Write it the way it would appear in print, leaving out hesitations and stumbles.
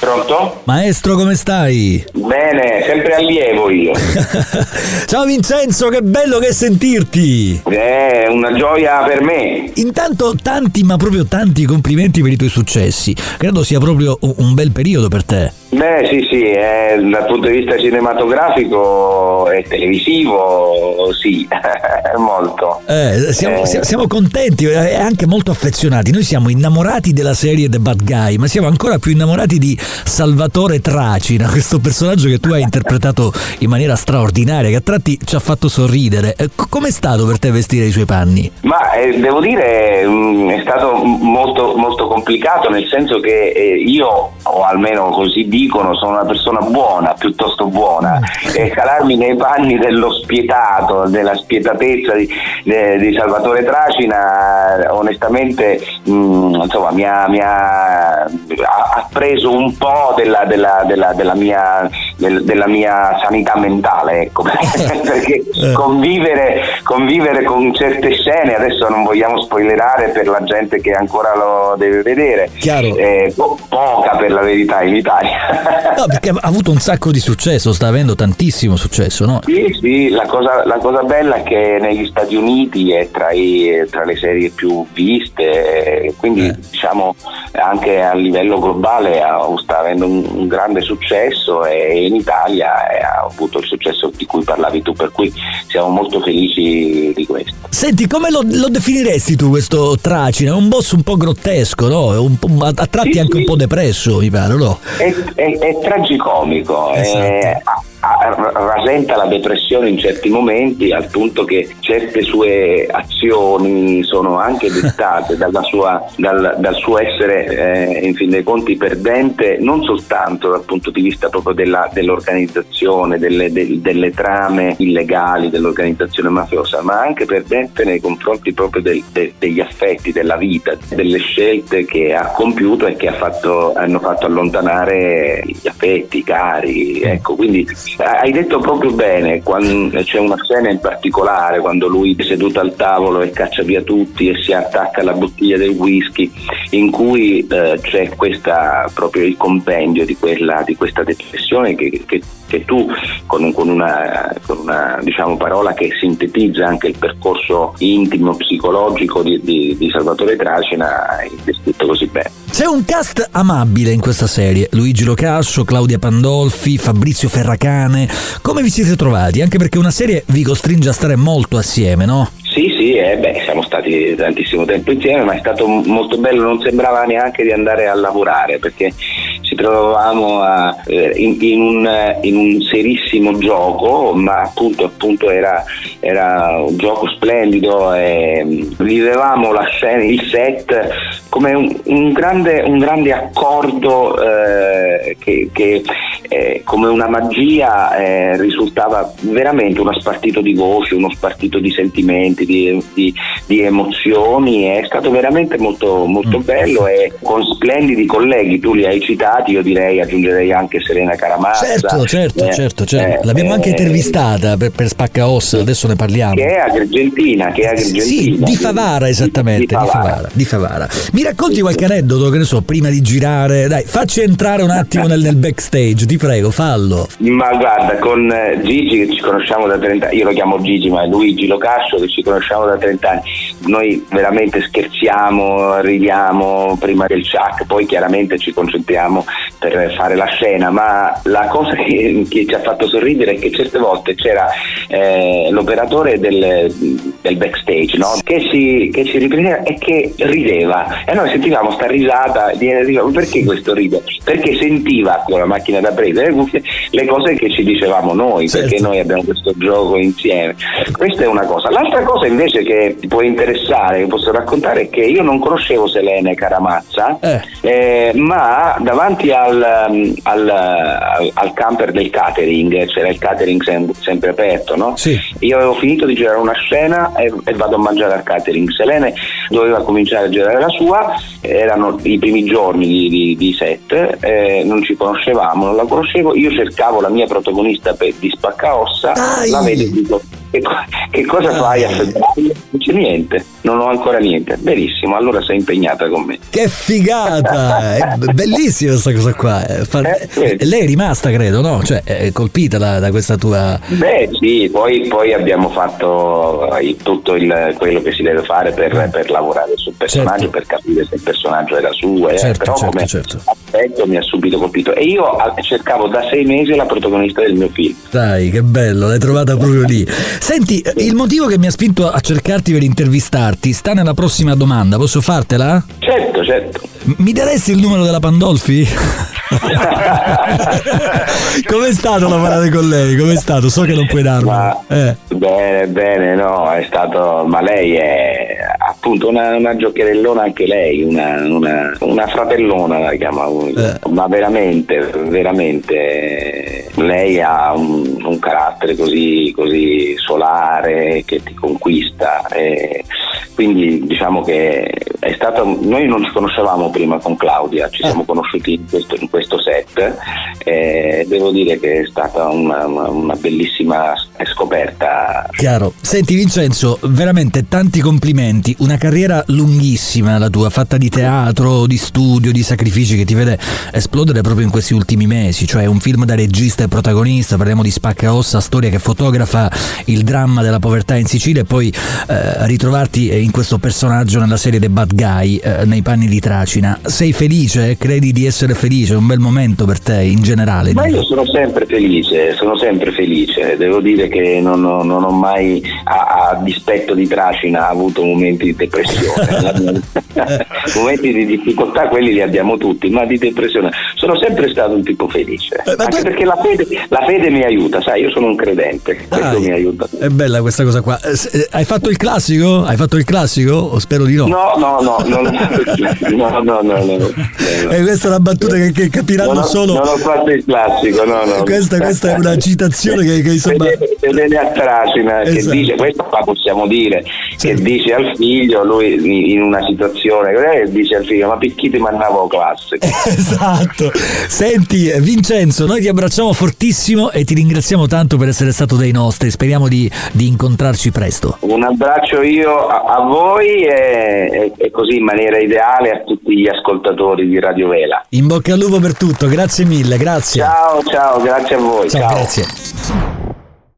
Pronto? Maestro, come stai? Bene, sempre allievo io. Ciao Vincenzo, che bello che è sentirti! È una gioia per me. Intanto tanti, ma proprio tanti complimenti per i tuoi successi. Credo sia proprio un bel periodo per te. Beh, sì, dal punto di vista cinematografico e televisivo, sì, molto. Siamo contenti e anche molto affezionati. Noi siamo innamorati della serie The Bad Guy, ma siamo ancora più innamorati di Salvatore Tracina, questo personaggio che tu hai interpretato in maniera straordinaria, che a tratti ci ha fatto sorridere. Com'è stato per te vestire i suoi panni? Ma devo dire è stato molto, molto complicato, nel senso che io, o almeno così dicono, sono una persona buona, piuttosto buona, e calarmi nei panni dello spietato, della spietatezza di Salvatore Tracina, onestamente insomma mi ha preso un po' della mia sanità mentale, ecco. Perché convivere con certe scene, adesso non vogliamo spoilerare per la gente che ancora lo deve vedere, poca per la verità in Italia. No, perché ha avuto un sacco di successo, sta avendo tantissimo successo, no? Sì, la cosa bella è che negli Stati Uniti è tra le serie più viste, quindi diciamo anche a livello globale sta avendo un grande successo, e in Italia ha avuto il successo di cui parlavi tu, per cui siamo molto felici di questo. Senti, come lo definiresti tu questo Tracina? È un boss un po' grottesco, no? A tratti anche un po' depresso, mi pare, no? È tragicomico, esatto. Rasenta la depressione in certi momenti, al punto che certe sue azioni sono anche dettate dal suo essere in fin dei conti perdente, non soltanto dal punto di vista proprio dell'organizzazione, delle trame illegali dell'organizzazione mafiosa, ma anche perdente nei confronti proprio degli affetti, della vita, delle scelte che ha compiuto e che hanno fatto allontanare gli affetti, i cari, ecco. Quindi hai detto proprio bene, quando c'è una scena in particolare, quando lui è seduto al tavolo e caccia via tutti e si attacca alla bottiglia del whisky, in cui c'è proprio il compendio di questa depressione che tu con una diciamo parola che sintetizza anche il percorso intimo psicologico di Salvatore Tracina, hai descritto così bene. C'è un cast amabile in questa serie: Luigi Locascio, Claudia Pandolfi, Fabrizio Ferracane. Come vi siete trovati? Anche perché una serie vi costringe a stare molto assieme, no? Sì, siamo stati tantissimo tempo insieme, ma è stato molto bello, non sembrava neanche di andare a lavorare, perché ci trovavamo in un serissimo gioco, ma appunto era un gioco splendido, e vivevamo la scena, il set come un grande accordo che come una magia risultava veramente uno spartito di voci, uno spartito di sentimenti, di emozioni. È stato veramente molto, molto bello, e con splendidi colleghi. Tu li hai citati, io aggiungerei anche Selena Caramazza. Certo. L'abbiamo anche intervistata per Spaccaossa, adesso ne parliamo. Che è argentina. Sì, di Favara, esattamente, di Favara. Mi racconti qualche aneddoto, che ne so, prima di girare? Dai, facci entrare un attimo nel backstage, ti prego, fallo. Ma guarda, con Gigi, che ci conosciamo da 30 anni, io lo chiamo Gigi, ma è Luigi Locascio, che ci conosciamo da 30 anni, noi veramente scherziamo, ridiamo prima del Chuck, poi chiaramente ci concentriamo per fare la scena, ma la cosa che ci ha fatto sorridere è che certe volte c'era l'operatore del backstage, no? che ci riprendeva e che rideva, e noi sentivamo sta risata, perché questo ride? Perché sentiva con la macchina da prendere le cose che ci dicevamo noi, perché noi abbiamo questo gioco insieme. Questa è una cosa. L'altra cosa invece che ti può interessare, che posso raccontare, è che io non conoscevo Selene Caramazza, ma davanti al camper del catering, c'era il catering sempre aperto, no? Sì. Io avevo finito di girare una scena e vado a mangiare al catering. Selene doveva cominciare a girare la sua, erano i primi giorni di set, non ci conoscevamo, non la conoscevo, io cercavo la mia protagonista di Spaccaossa, la vedo Che cosa fai a febbraio? Non c'è niente, non ho ancora niente. Benissimo, allora sei impegnata con me. Che figata! È bellissima questa cosa qua. Lei è rimasta, credo, no? Cioè, è colpita da questa tua... Beh sì, poi abbiamo fatto tutto quello che si deve fare per lavorare sul personaggio, certo, per capire se il personaggio era suo, certo, però certo, come certo. aspetto mi ha subito colpito. E io cercavo da 6 mesi la protagonista del mio film. Dai, che bello, l'hai trovata proprio lì. Senti, il motivo che mi ha spinto a cercarti per intervistarti sta nella prossima domanda, posso fartela? Certo. Mi daresti il numero della Pandolfi? Com'è stato lavorare con lei? Com'è stato? So che non puoi darlo. Bene, no, è stato, ma lei è appunto una giocherellona anche lei, una fratellona la chiamavo io. Ma veramente lei ha un carattere così solare che ti conquista, quindi diciamo che è stato, noi non ci conoscevamo prima con Claudia, ci siamo conosciuti in questo set, devo dire che è stata una bellissima scoperta. Chiaro. Senti Vincenzo, veramente tanti complimenti, una carriera lunghissima la tua, fatta di teatro, di studio, di sacrifici, che ti vede esplodere proprio in questi ultimi mesi, cioè un film da regista e protagonista, parliamo di Spaccaossa, storia che fotografa il dramma della povertà in Sicilia, e poi ritrovarti in questo personaggio nella serie The Bad Guy, nei panni di Tracina. Sei felice? Credi di essere felice? È un bel momento per te in generale? Ma io sono sempre felice, devo dire che non ho mai, a dispetto di Tracina, avuto momenti di depressione. Momenti di difficoltà quelli li abbiamo tutti, ma di depressione sono sempre stato un tipo felice, anche perché la fede mi aiuta, sai, io sono un credente, questo mi aiuta. È bella questa cosa qua. Hai fatto il classico? O spero di no. No. E questa è una battuta che capiranno solo. Non ho fatto il classico, no. Questa è una citazione che insomma. Fedele a Tracina, esatto, che dice, questo la possiamo dire, certo, che dice al figlio, lui in una situazione, dice al figlio, ma picchite mandavo classe. Esatto. Senti Vincenzo, noi ti abbracciamo fortissimo e ti ringraziamo tanto per essere stato dei nostri, speriamo di incontrarci presto. Un abbraccio io a voi e così in maniera ideale a tutti gli ascoltatori di Radio Vela. In bocca al lupo per tutto, grazie mille, grazie. Ciao, grazie a voi. Ciao. Grazie.